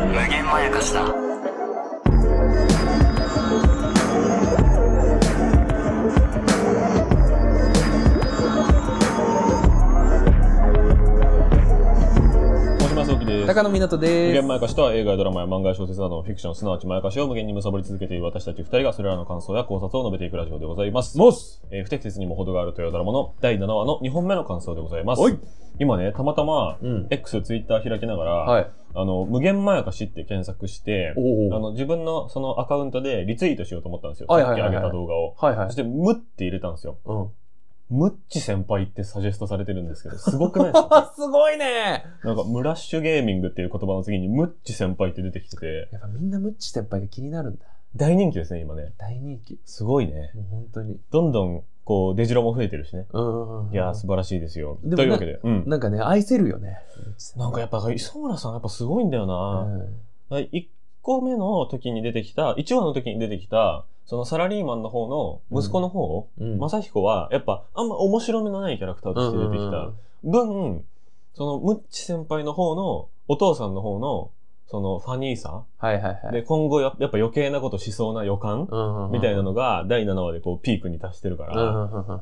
無限まやかしだ。 高野湊です。 無限まやかしとは映画やドラマや漫画や小説などのフィクション、すなわちまやかしを無限に貪り続けている私たち二人がそれらの感想や考察を述べていくラジオでございます。不適切にも程があるというドラマの第7話の2本目の感想でございます。今ね、たまたま、X、ツイッター開きながら、 はい、 無限まやかしって検索して、自分のそのアカウントでリツイートしようと思ったんですよ。さっき上げた動画を。そして、無って入れたんですよ。ムッチ先輩ってサジェストされてるんですけど、すごくないですか？ すごいね。 なんか、ムラッシュゲーミングっていう言葉の次にムッチ先輩って出てきてて。 やっぱみんなムッチ先輩が気になるんだ。 大人気ですね、今ね。 大人気。 すごいね。 もう本当に。 どんどん、こう、デジロも増えてるしね。いやー、素晴らしいですよ。というわけで。 なんかね、愛せるよね。 なんかやっぱ、磯村さんやっぱすごいんだよな。1個目の時に出てきた、1話の時に出てきた、そのサラリーマンの方の息子の方、正彦は、やっぱあんま面白みのないキャラクターとして出てきた分、そのムッチ先輩の方の、お父さんの方の、そのファニーさ、で今後やっぱ余計なことしそうな予感、みたいなのが第7話でこうピークに達してるから、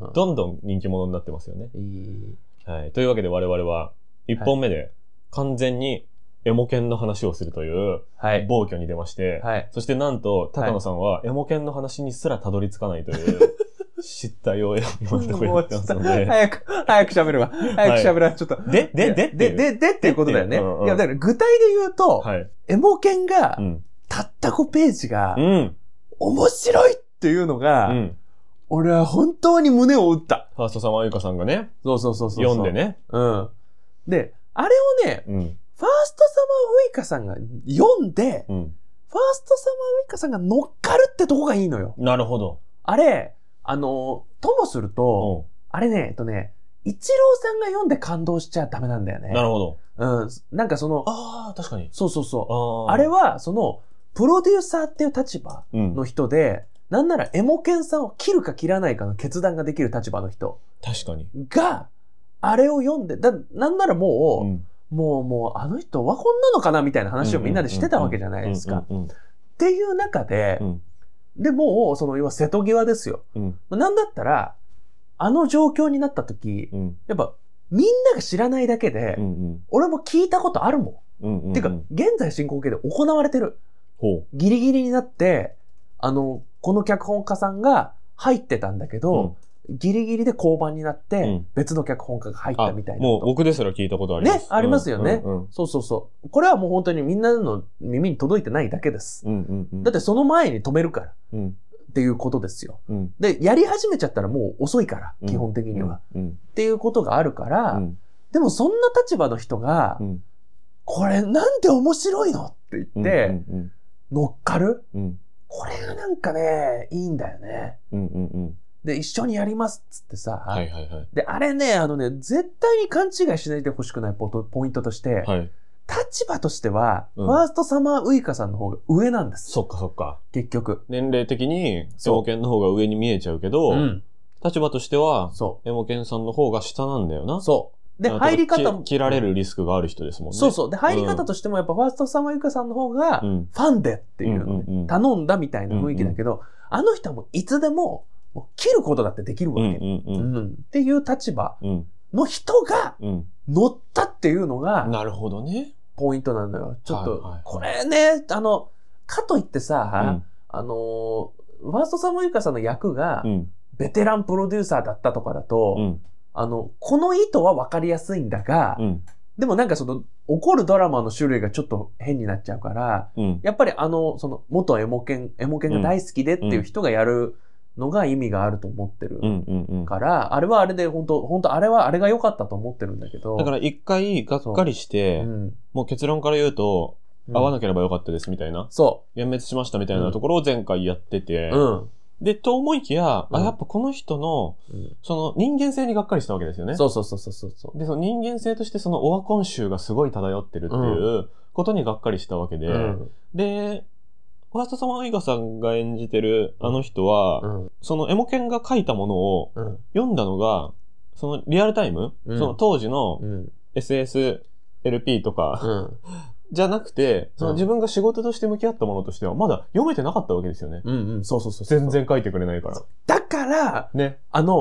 どんどん人気者になってますよね。はい。というわけで我々は1本目で完全にエモ犬の話をするという暴挙に出まして、そしてなんと高野さんはエモ犬の話にすらたどり着かないという失態を今のところやってますので。 早く喋るわ。早く喋るわ。ちょっと。でっていうことだよね。いや、だから具体で言うと、エモ犬が、たった5ページが、面白いっていうのが、俺は本当に胸を打った。 ファーストサマーウイカさんがね。 そう。 読んでね。 で、あれをね、ファーストサマーウイカさんが読んで、ファーストサマーウイカさんが乗っかるってとこがいいのよ。 なるほど。 あれ、ともすると、あれね、イチローさんが読んで感動しちゃダメなんだよね。 なるほど。なんか確かに。 そう。あれは、プロデューサーっていう立場の人で、なんならエモケンさんを切るか切らないかの決断ができる立場の人。 確かに。 が、あれを読んで、なんならもう、あの人オワコンなのかなみたいな話をみんなでしてたわけじゃないですか。っていう中で、で、もう、要は瀬戸際ですよ。なんだったら、あの状況になった時、やっぱ、みんなが知らないだけで、俺も聞いたことあるもん。っていうか、現在進行形で行われてる。ギリギリになって、この脚本家さんが入ってたんだけど、ギリギリで降板になって、別の脚本家が入ったみたいな。 もう僕ですら聞いたことあります。 ね、ありますよね。そう。これはもう本当にみんなの耳に届いてないだけです。だってその前に止めるから。っていうことですよ。で、やり始めちゃったらもう遅いから、基本的には。っていうことがあるから、でもそんな立場の人が、これなんで面白いのって言って、乗っかる、これがなんかね、いいんだよね。で、一緒にやりますっつってさ。で、あれね、絶対に勘違いしないでほしくないポイントとして、立場としては、ファーストサマーウイカさんの方が上なんです。 そっか。 結局。 年齢的に、エモケンの方が上に見えちゃうけど、立場としては、エモケンさんの方が下なんだよな。 で、入り方も。 切られるリスクがある人ですもんね。 で、入り方としてもやっぱファーストサマーウイカさんの方が、ファンでっていうので、頼んだみたいな雰囲気だけど、あの人はもういつでも、切ることだってできるわけ。っていう立場の人が乗ったっていうのが、 なるほどね。 ポイントなんだよ。ちょっと、これね、かといってさ、ファーストサマーウイカさんの役が、ベテランプロデューサーだったとかだと、この意図は分かりやすいんだが、でもなんか起こるドラマの種類がちょっと変になっちゃうから、やっぱり元エモケンが大好きでっていう人がやるのが意味があると思ってるから、あれはあれで本当あれはあれが良かったと思ってるんだけど。 だから一回がっかりして、もう結論から言うと、会わなければよかったですみたいな。幻滅しましたみたいなところを前回やってて、で、と思いきや、やっぱこの人の、その人間性にがっかりしたわけですよね。 そう。 で、その人間性としてそのオワコン臭がすごい漂ってるっていうことにがっかりしたわけで、で、ファーストサマーウイカさんが演じてるあの人は、そのエモケンが書いたものを読んだのが、そのリアルタイム、その当時のSSLP とか、 じゃなくて、その自分が仕事として向き合ったものとしては、まだ読めてなかったわけですよね。 そう。 全然書いてくれないから。 だから、 ね。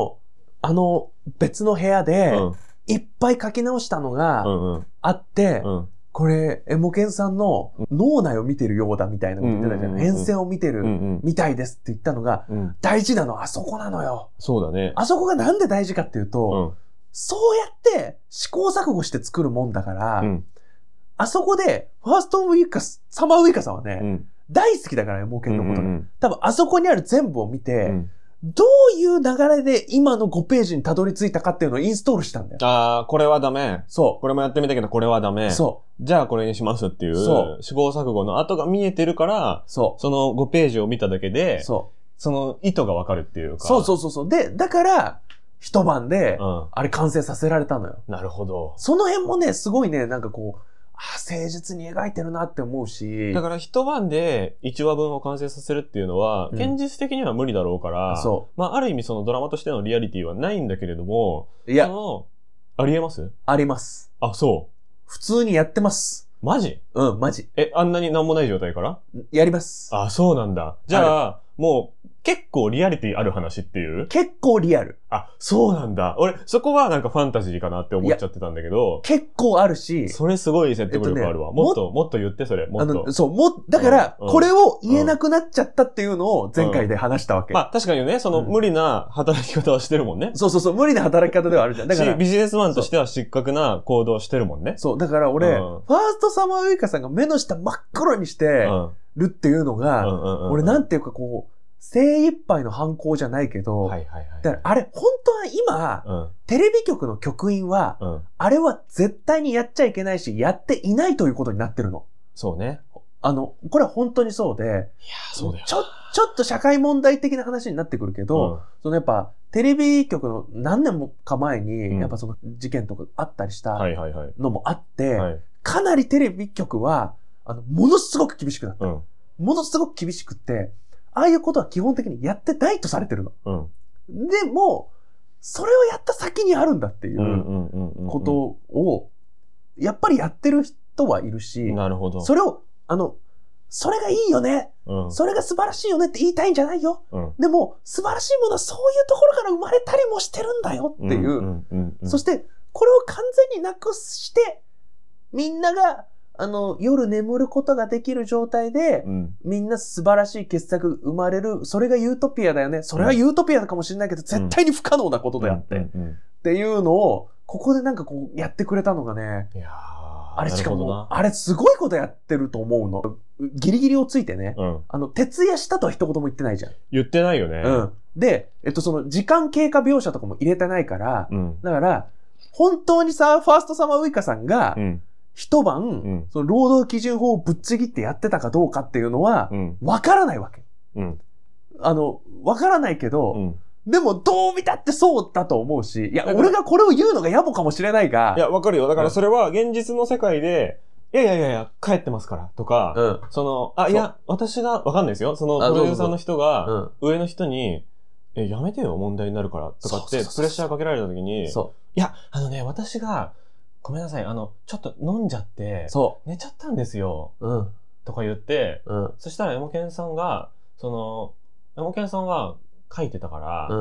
別の部屋で、いっぱい書き直したのがあって、これ、エモケンさんの脳内を見てるようだみたいなこと言ってたじゃん。変遷を見てるみたいですって言ったのが、大事なのはあそこなのよ。 そうだね。 あそこがなんで大事かっていうと、そうやって試行錯誤して作るもんだから、あそこで、ファーストウィーカー、サマーウイカさんはね、大好きだから、エモケンのことが。多分、あそこにある全部を見て、どういう流れで今の5ページにたどり着いたかっていうのをインストールしたんだよ。 ああ、これはダメ。 そう。 これもやってみたけど、これはダメ。 そう。 じゃあこれにしますっていう、試行錯誤の後が見えてるから、その5ページを見ただけで、その意図がわかるっていうか。 そう。で、だから、一晩で、あれ完成させられたのよ。 なるほど。 その辺もね、すごいね、なんかこう、誠実に描いてるなって思うし。 だから一晩で1話分を完成させるっていうのは、現実的には無理だろうから、まあある意味そのドラマとしてのリアリティはないんだけれども、 いや、 ありえます？ あります。 あ、そう。 普通にやってます。 マジ？ マジ。 あんなになんもない状態から？ やります。 あ、そうなんだ。じゃあ、もう、結構リアリティある話っていう？ 結構リアル。 あ、そうなんだ。俺、そこはなんかファンタジーかなって思っちゃってたんだけど。 結構あるし。 それすごい説得力あるわ。もっと言って、それ。もっと。 だから、これを言えなくなっちゃったっていうのを前回で話したわけ。 まあ、確かにね、その無理な働き方はしてるもんね。 そう、無理な働き方ではあるじゃん。だから。 ビジネスマンとしては失格な行動してるもんね。 そう、だから俺、ファーストサマーウイカさんが目の下真っ黒にしてるっていうのが、俺なんていうかこう、精一杯の反抗じゃないけど、だからあれ、本当は今、テレビ局の局員は、あれは絶対にやっちゃいけないし、やっていないということになってるの。 そうね。 これは本当にそうで、いや、 そうだよ。 ちょっと社会問題的な話になってくるけど、そのやっぱ、テレビ局の何年もか前に、やっぱその事件とかあったりしたのもあって、かなりテレビ局は、ものすごく厳しくなった。ものすごく厳しくって、ああいうことは基本的にやってないとされてるの。でも、それをやった先にあるんだっていうことを、やっぱりやってる人はいるし、 なるほど。 それを、それがいいよね、それが素晴らしいよねって言いたいんじゃないよ。でも、素晴らしいものはそういうところから生まれたりもしてるんだよっていう。そして、これを完全になくして、みんなが、夜眠ることができる状態で、みんな素晴らしい傑作生まれる。それがユートピアだよね。それはユートピアかもしれないけど、絶対に不可能なことであって。っていうのを、ここでなんかこう、やってくれたのがね。 いやあれしかも、あれすごいことやってると思うの。ギリギリをついてね。徹夜したとは一言も言ってないじゃん。 言ってないよね。 で、その時間経過描写とかも入れてないから、だから、本当にさ、ファーストサマーウイカさんが、一晩、その労働基準法をぶっちぎってやってたかどうかっていうのは、わからないわけ。わからないけど、でもどう見たってそうだと思うし、いや、俺がこれを言うのが野暮かもしれないが。 いや、わかるよ。だからそれは現実の世界で、いや、帰ってますからとか、いや、私が、わかんないですよ。そのプロデューサーの人が、上の人に、やめてよ、問題になるからとかって、プレッシャーかけられた時に、いや、私が、ごめんなさい、ちょっと飲んじゃって、寝ちゃったんですよ。とか言って、そしたらエモケンさんが、エモケンさんは書いてたから、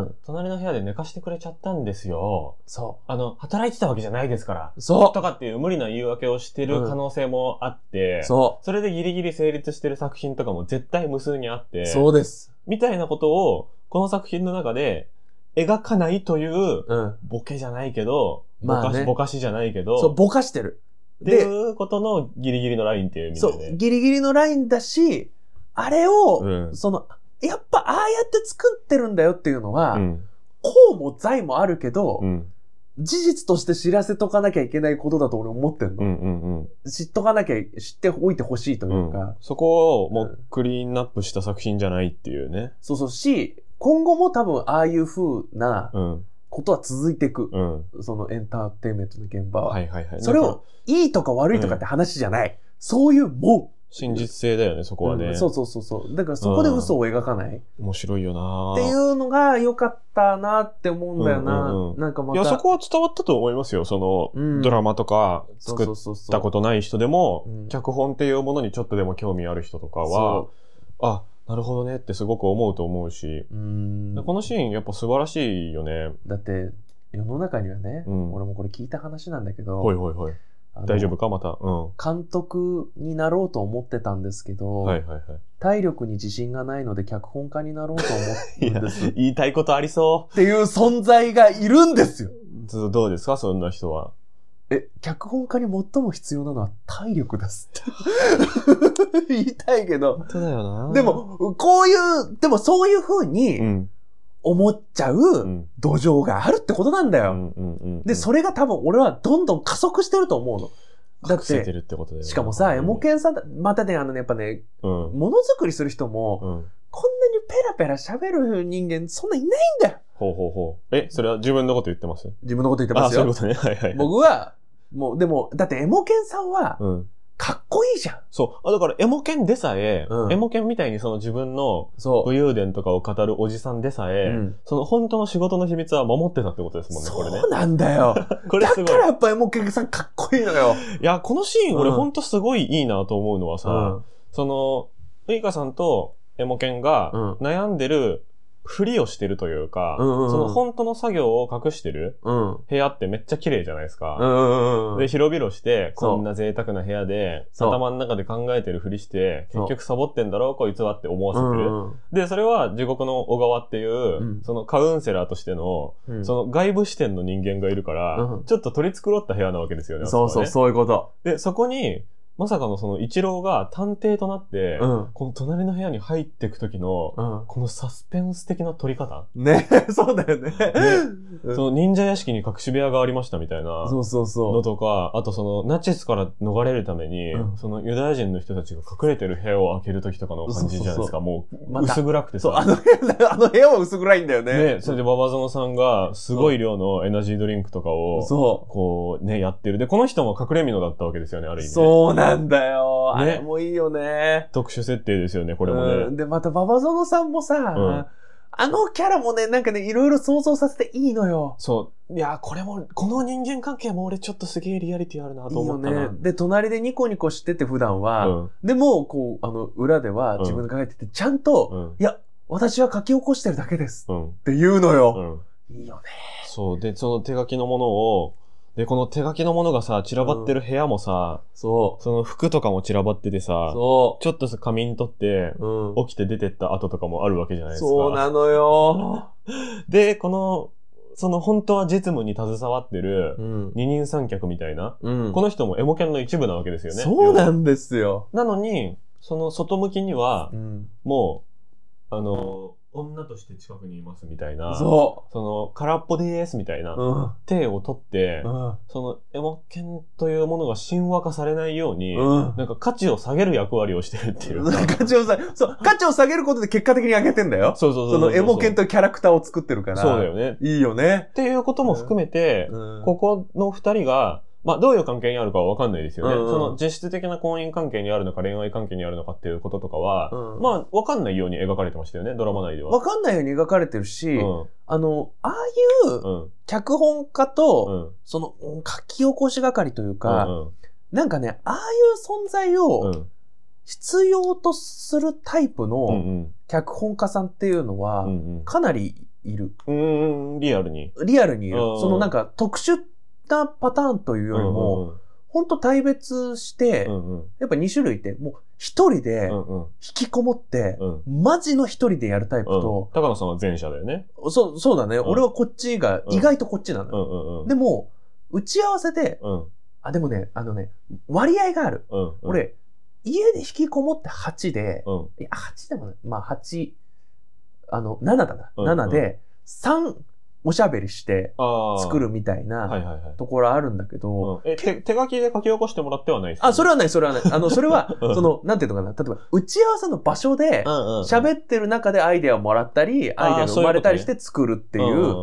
隣の部屋で寝かしてくれちゃったんですよ。働いてたわけじゃないですから。とかっていう無理な言い訳をしてる可能性もあって、それでギリギリ成立してる作品とかも絶対無数にあって、 そうです。 みたいなことを、この作品の中で、描かないという、ボケじゃないけど、ぼかしじゃないけど。 そう、ぼかしてる。 っていうことのギリギリのラインっていう意味でね。 そう、ギリギリのラインだし、あれを、やっぱああやって作ってるんだよっていうのは、こうも罪もあるけど、事実として知らせとかなきゃいけないことだと俺思ってんの。知っとかなきゃ、知っておいてほしいというか。 そこをもうクリーンアップした作品じゃないっていうね。 そうし、今後も多分ああいう風なことは続いていく。そのエンターテインメントの現場は。それをいいとか悪いとかって話じゃない。そういうもん。 真実性だよね、そこはね。 そうそうそうそう。だからそこで嘘を描かない。 面白いよなっていうのが良かったなって思うんだよな。なんかまた。 いや、そこは伝わったと思いますよ。その、ドラマとか作ったことない人でも、脚本っていうものにちょっとでも興味ある人とかは、あ、なるほどねってすごく思うと思うし、このシーンやっぱ素晴らしいよね。 だって、世の中にはね、俺もこれ聞いた話なんだけど、 はいはいはい。大丈夫かまた。 監督になろうと思ってたんですけど、体力に自信がないので脚本家になろうと思うんです。 言いたいことありそう。 っていう存在がいるんですよ。 どうですかそんな人は。 脚本家に最も必要なのは体力ですって言いたいけど。 本当だよな。 でも、でもそういう風に、思っちゃう土壌があるってことなんだよ。で、それが多分俺はどんどん加速してると思うの。だって、しかもさ、エモケンさん、またね、やっぱね、ものづくりする人も、こんなにペラペラ喋る人間そんないないんだよ。 それは自分のこと言ってます？ 自分のこと言ってますよ。 そういうことね。はいはい。 僕は、もう、でも、だってエモケンさんは、かっこいいじゃん。 そう。だから、エモケンでさえ、エモケンみたいにその自分の武勇伝とかを語るおじさんでさえ、その本当の仕事の秘密は守ってたってことですもんね、これね。 そうなんだよ。これすごい。だからやっぱエモケンさんかっこいいのよ。 いや、このシーン俺本当すごいいいなと思うのはさ、その、ウイカさんとエモケンが悩んでるふりをしてるというか、その本当の作業を隠してる部屋ってめっちゃ綺麗じゃないですか。で、広々して、こんな贅沢な部屋で、頭の中で考えてるふりして、結局サボってんだろ、こいつはって思わせてる。で、それは地獄の小川っていう、そのカウンセラーとしての、その外部視点の人間がいるから、ちょっと取り繕った部屋なわけですよね。 そうそう、そういうこと。 で、そこに、まさかのその一郎が探偵となって、この隣の部屋に入っていく時の、このサスペンス的な撮り方ね、そうだよね。 その忍者屋敷に隠し部屋がありましたみたいなのとか、あとそのナチスから逃れるために、そのユダヤ人の人たちが隠れてる部屋を開ける時とかの感じじゃないですか。もう薄暗くてさ。 そう、あの部屋は薄暗いんだよね。 ね、それで馬場園さんがすごい量のエナジードリンクとかを、こうね、やってる。で、この人も隠れ蓑だったわけですよね、ある意味。 そうなんだよ。あれもいいよね。 特殊設定ですよね、これもね。 で、また馬場園さんもさ、あのキャラもね、なんかね、いろいろ想像させていいのよ。 そう。いや、これも、この人間関係も俺ちょっとすげえリアリティあるなと思ったな。いいよね。 で、隣でニコニコしてて普段は、でも、こう、裏では自分が書いてて、ちゃんと、いや、私は書き起こしてるだけです。って言うのよ。いいよね。 そう。で、その手書きのものを、で、この手書きのものがさ、散らばってる部屋もさ、その服とかも散らばっててさ、ちょっとさ、仮眠取って、起きて出てった後とかもあるわけじゃないですか。 そうなのよ。 で、その本当は実務に携わってる、二人三脚みたいな、この人もエモキャンの一部なわけですよね。 そうなんですよ。 なのに、その外向きには、もう、女として近くにいますみたいな、その空っぽでーすみたいな、手を取って、そのエモケンというものが神話化されないように、なんか価値を下げる役割をしてるっていうか。 価値を下げることで結果的に上げてんだよ。そのエモケンというキャラクターを作ってるから。 そうだよね。 いいよね。 っていうことも含めて、ここの二人が、まあ、どういう関係にあるかはわかんないですよね。その実質的な婚姻関係にあるのか恋愛関係にあるのかっていうこととかは、まあ、わかんないように描かれてましたよね、ドラマ内では。 わかんないように描かれてるし、ああいう脚本家と、その書き起こし係というか、なんかね、ああいう存在を必要とするタイプの脚本家さんっていうのは、かなりいる。 リアルに。 リアルにいる。そのなんか特殊なパターンというよりも、ほんと対別して、やっぱ2種類いて、もう一人で引きこもって、マジの一人でやるタイプと、 高野さんは前者だよね。 そうだね。俺はこっちが、意外とこっちなのよ。でも、打ち合わせで、でもね、割合がある。俺、家で引きこもって8で、いや、8でもね、まあ8、7だな。7で、3、おしゃべりして作るみたいなところあるんだけど。 手書きで書き起こしてもらってはないですか？ それはない。それは、なんていうのかな。例えば、打ち合わせの場所で喋ってる中でアイデアをもらったり、アイデアが生まれたりして作るっていう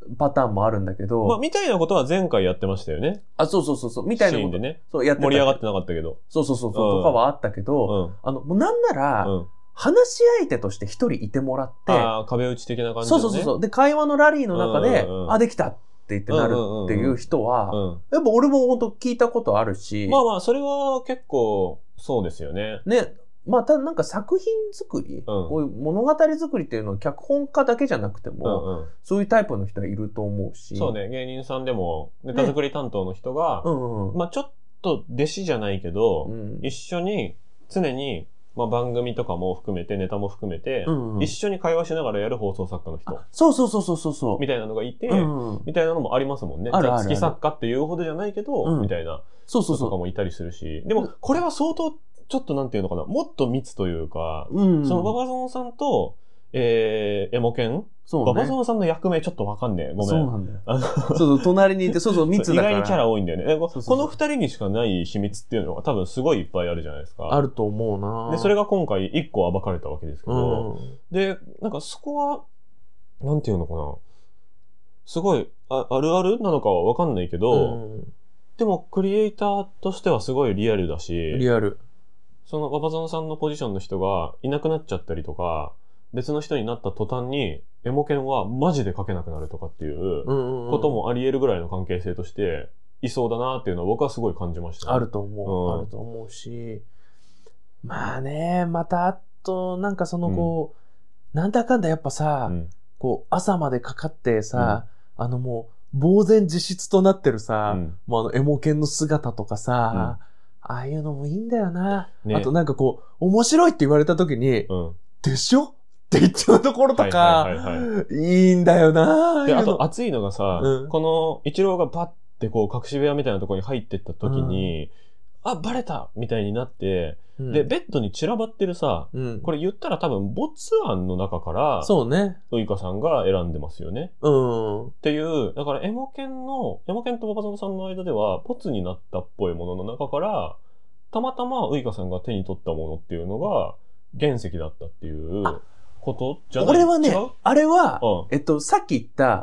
パターンもあるんだけど。 まあ、みたいなことは前回やってましたよね。 あ、そう。みたいなこと。シーンでね。 そう、やって盛り上がってなかったけど。 そう、とかはあったけど、もうなんなら、話し相手として一人いてもらって、 壁打ち的な感じで、ね。 そう。で、会話のラリーの中で、できたって言ってなるっていう人は、やっぱ俺も本当聞いたことあるし。 まあ、それは結構、そうですよね。 ね。まあ、ただなんか作品作り、こういう物語作りっていうのは脚本家だけじゃなくても、そういうタイプの人はいると思うし。 そうね、芸人さんでも、ネタ作り担当の人が、まあちょっと弟子じゃないけど、一緒に、常に、まあ番組とかも含めて、ネタも含めて、一緒に会話しながらやる放送作家の人。 そう。 みたいなのがいて、みたいなのもありますもんね。月作家っていうほどじゃないけど、みたいな。人とかもいたりするし。でも、これは相当、ちょっとなんていうのかな、もっと密というか、そのババゾノさんと、エモケン、ババゾノさんの役名ちょっとわかんねえ。ごめん。 そうなんだよ。隣にいて、密だから。 意外にキャラ多いんだよね。この二人にしかない秘密っていうのが多分すごいいっぱいあるじゃないですか。 あると思うな。 で、それが今回一個暴かれたわけですけど、で、なんかそこは、なんていうのかな、すごい、あるあるなのかはわかんないけど、でもクリエイターとしてはすごいリアルだし、 リアル。 そのババゾノさんのポジションの人がいなくなっちゃったりとか、別の人になった途端に、エモケンはマジで書けなくなるとかっていうこともあり得るぐらいの関係性としていそうだなっていうのは僕はすごい感じましたね。 あると思う。あると思うし。まあね、またあと、なんかそのこう、なんだかんだやっぱさ、こう朝までかかってさ、もう、呆然自失となってるさ、もうエモケンの姿とかさ、ああいうのもいいんだよな。あとなんかこう、面白いって言われた時に、でしょって言っちゃうところとか、いいんだよな。 で、あと熱いのがさ、このイチローがバッてこう隠し部屋みたいなところに入ってった時に、バレたみたいになって、で、ベッドに散らばってるさ、これ言ったら多分、ボツ案の中から、 そうね。 ウイカさんが選んでますよね。っていう、だからエモケンとババゾノさんの間では、ボツになったっぽいものの中から、たまたまウイカさんが手に取ったものっていうのが、原石だったっていうことじゃない？ 俺はね、あれは、さっき言った、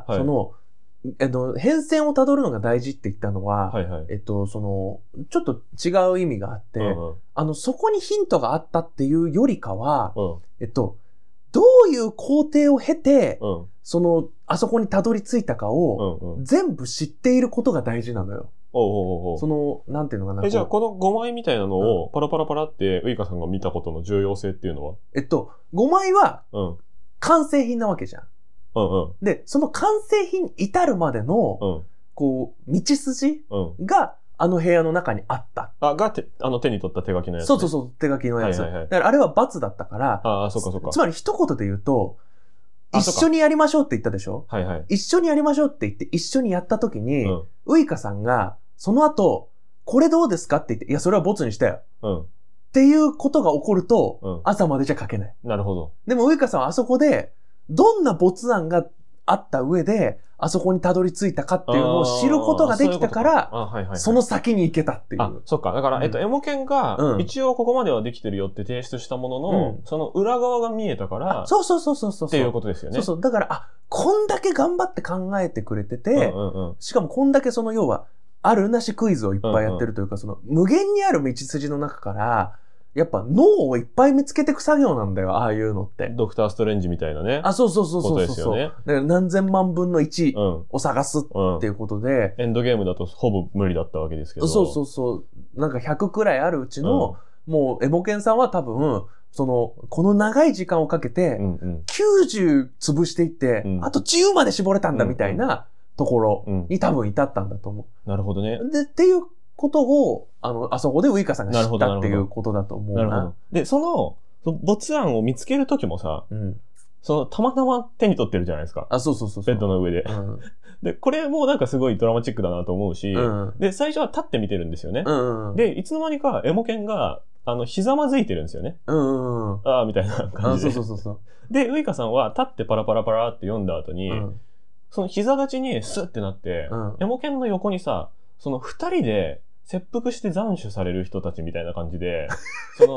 その、変遷をたどるのが大事って言ったのは、その、ちょっと違う意味があって、そこにヒントがあったっていうよりかは、どういう工程を経て、その、あそこにたどり着いたかを、全部知っていることが大事なのよ。その、なんていうのかな。 じゃあ、この5枚みたいなのを、パラパラパラって、ウイカさんが見たことの重要性っていうのは 5枚は、完成品なわけじゃん。で、その完成品に至るまでの、こう、道筋が、あの部屋の中にあった。 手に取った手書きのやつ、 ね。そう、手書きのやつ。だからあれは罰だったから、 そうか。 つまり一言で言うと、一緒にやりましょうって言ったでしょ？一緒にやりましょうって言って、一緒にやった時に、ウイカさんが、その後、これどうですかって言って、いや、それはボツにしたよ。っていうことが起こると、朝までじゃ書けない。 なるほど。 でもウイカさんはあそこで、どんな没案があった上で、あそこにたどり着いたかっていうのを知ることができたから、その先に行けたっていう。 そっか。だから、エモケンが、一応ここまではできてるよって提出したものの、その裏側が見えたから、 そう。 っていうことですよね。 そう。だから、こんだけ頑張って考えてくれてて、しかもこんだけその要は、あるなしクイズをいっぱいやってるというか、その無限にある道筋の中から、やっぱ脳をいっぱい見つけていく作業なんだよ、ああいうのって。 ドクターストレンジみたいなね。 そう。 ことですよね。 だから何千万分の1を探すっていうことで、 エンドゲームだとほぼ無理だったわけですけど。 そう。なんか100くらいあるうちの、もうエモケンさんは多分、この長い時間をかけて、90潰していって、あと10まで絞れたんだみたいなところに多分至ったんだと思う。なるほどね。 で、っていうことを、あそこでウイカさんが知ったっていうことだと思うな。 なるほど。で、その没案を見つけるときもさ、たまたま手に取ってるじゃないですか。 そう。 ベッドの上で。で、これもなんかすごいドラマチックだなと思うし、で、最初は立って見てるんですよね。で、いつの間にかエモケンが、ひざまずいてるんですよね。みたいな感じで。 そう。 で、ウイカさんは立ってパラパラパラって読んだ後に、その膝立ちにスッてなって、エモケンの横にさ、その二人で切腹して斬首される人たちみたいな感じで、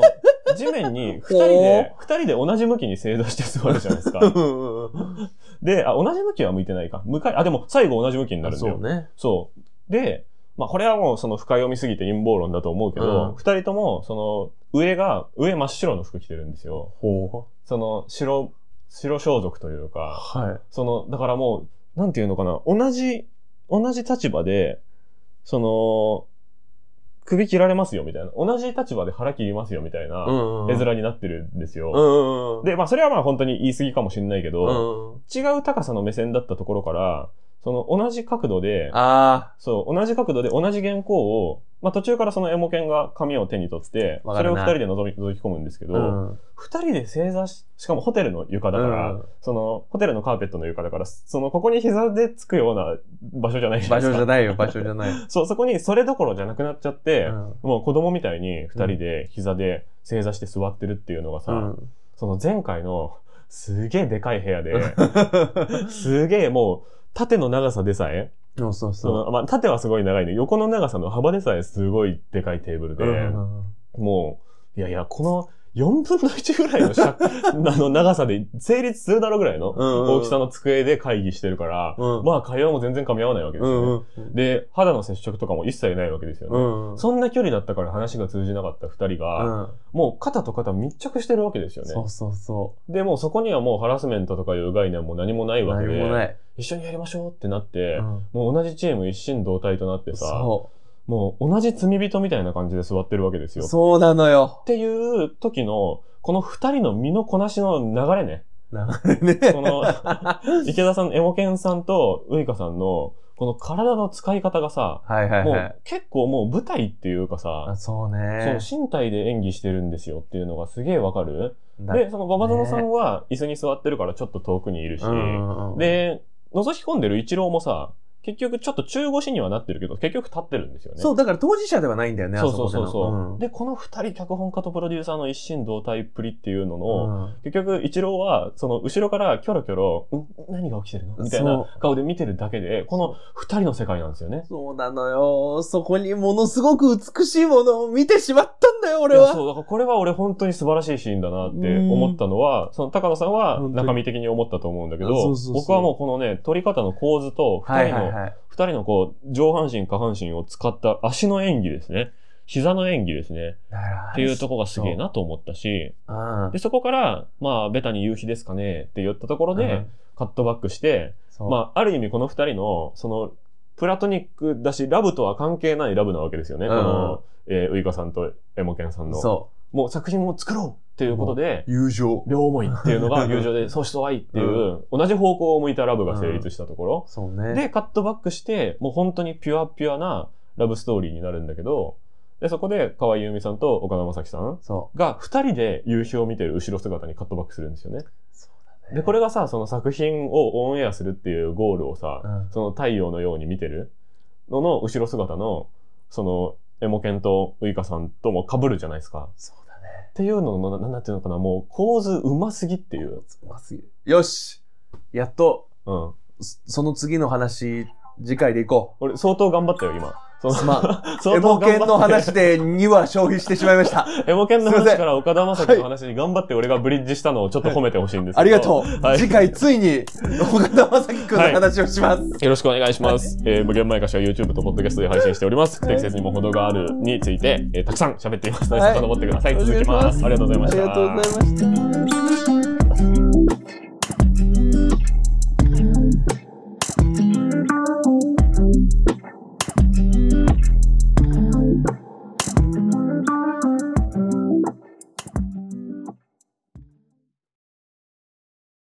地面に二人で同じ向きに正座して座るじゃないですか。で、同じ向きは向いてないか。でも最後同じ向きになるんだよ。 そうね。 そう。で、これはもうその深読みすぎて陰謀論だと思うけど、二人とも、その、上真っ白の服着てるんですよ。その、白装束というか、 はい。 だからもう、なんていうのかな、同じ立場で、その、首切られますよみたいな。同じ立場で腹切りますよみたいな絵面になってるんですよ。で、それは本当に言い過ぎかもしれないけど、違う高さの目線だったところから、その同じ角度で、同じ角度で同じ原稿を、途中からそのエモケンが紙を手に取って、それを二人で覗き込むんですけど、二人で正座しかもホテルの床だから、その、ホテルのカーペットの床だから、ここに膝でつくような場所じゃないじゃないですか。 場所じゃないよ、場所じゃない。 そう、そこにそれどころじゃなくなっちゃって、もう子供みたいに二人で膝で正座して座ってるっていうのがさ、その前回のすげえでかい部屋で、すげえもう、縦の長さでさえ、縦はすごい長いね。横の長さの幅でさえすごいでかいテーブルで、もう、この4分の1ぐらいの長さで成立するだろうぐらいの大きさの机で会議してるから、会話も全然噛み合わないわけですよね。で、肌の接触とかも一切ないわけですよね。そんな距離だったから話が通じなかった二人が、もう肩と肩密着してるわけですよね。で、もうそこにはもうハラスメントとかいう概念も何もないわけで、一緒にやりましょうってなって、もう同じチーム一心同体となってさ、もう同じ罪人みたいな感じで座ってるわけですよ。 そうなのよ。 っていう時の、この二人の身のこなしの流れね。この、池田さん、エモケンさんとウイカさんの、この体の使い方がさ、もう結構もう舞台っていうかさ、 そうね。 身体で演技してるんですよっていうのがすげえわかる。で、そのババゾノさんは椅子に座ってるからちょっと遠くにいるし、で、覗き込んでるイチローもさ、結局ちょっと中腰にはなってるけど、結局立ってるんですよね。 そう、だから当事者ではないんだよね、 そう。で、この二人脚本家とプロデューサーの一心同体っぷりっていうのの、結局、イチローは、その後ろからキョロキョロ、何が起きてるのみたいな顔で見てるだけで、この二人の世界なんですよね。 そうなのよ。そこにものすごく美しいものを見てしまったんだよ、俺は。 そう、だからこれは俺本当に素晴らしいシーンだなって思ったのは、その高野さんは中身的に思ったと思うんだけど、僕はもうこのね、撮り方の構図と二人のこう、上半身下半身を使った足の演技ですね。膝の演技ですね。っていうとこがすげえなと思ったし、で、そこから、ベタに夕日ですかねって言ったところで、カットバックして、ある意味この二人の、その、プラトニックだし、ラブとは関係ないラブなわけですよね。この、ウイカさんとエモケンさんの。もう作品を作ろうっていうことで、 友情。 両思いっていうのが友情で、相思相愛っていう、同じ方向を向いたラブが成立したところ。で、カットバックして、もう本当にピュアなラブストーリーになるんだけど、で、そこで河合優美さんと岡田将生さんが二人で夕日を見てる後ろ姿にカットバックするんですよね。で、これがさ、その作品をオンエアするっていうゴールをさ、その太陽のように見てるのの後ろ姿の、その、エモケンとウイカさんとも被るじゃないですか。 そうだね。 っていうのの、なんていうのかな、もう構図うますぎっていう。 うますぎる。よし！やっと、その次の話、次回でいこう。俺相当頑張ったよ、今。 エモケンの話で2話消費してしまいました。 エモケンの話から岡田将生の話に頑張って俺がブリッジしたのをちょっと褒めてほしいんですけど。 ありがとう。次回ついに岡田将生くんの話をします。 よろしくお願いします。無限前歌詞は YouTube と Podcast で配信しております。適切にも程があるについて、たくさん喋っていますので、遡ってください。続きます。ありがとうございました。 ありがとうございました。